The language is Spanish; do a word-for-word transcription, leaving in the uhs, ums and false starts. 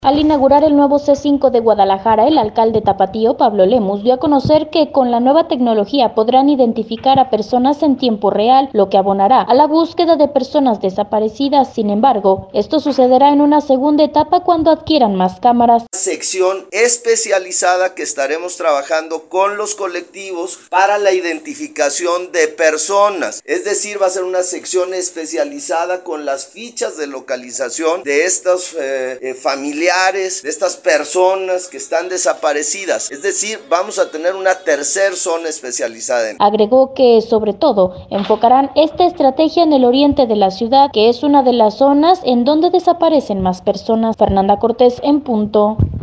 Al inaugurar el nuevo C cinco de Guadalajara, el alcalde tapatío, Pablo Lemus, dio a conocer que con la nueva tecnología podrán identificar a personas en tiempo real, lo que abonará a la búsqueda de personas desaparecidas. Sin embargo, esto sucederá en una segunda etapa cuando adquieran más cámaras. Sección especializada que estaremos trabajando con los colectivos para la identificación de personas. Es decir, va a ser una sección especializada con las fichas de localización de estos eh, eh, familiares, de estas personas que están desaparecidas. Es decir, vamos a tener una tercera zona especializada en. Agregó que, sobre todo, enfocarán esta estrategia en el oriente de la ciudad, que es una de las zonas en donde desaparecen más personas. Fernanda Cortés, en punto.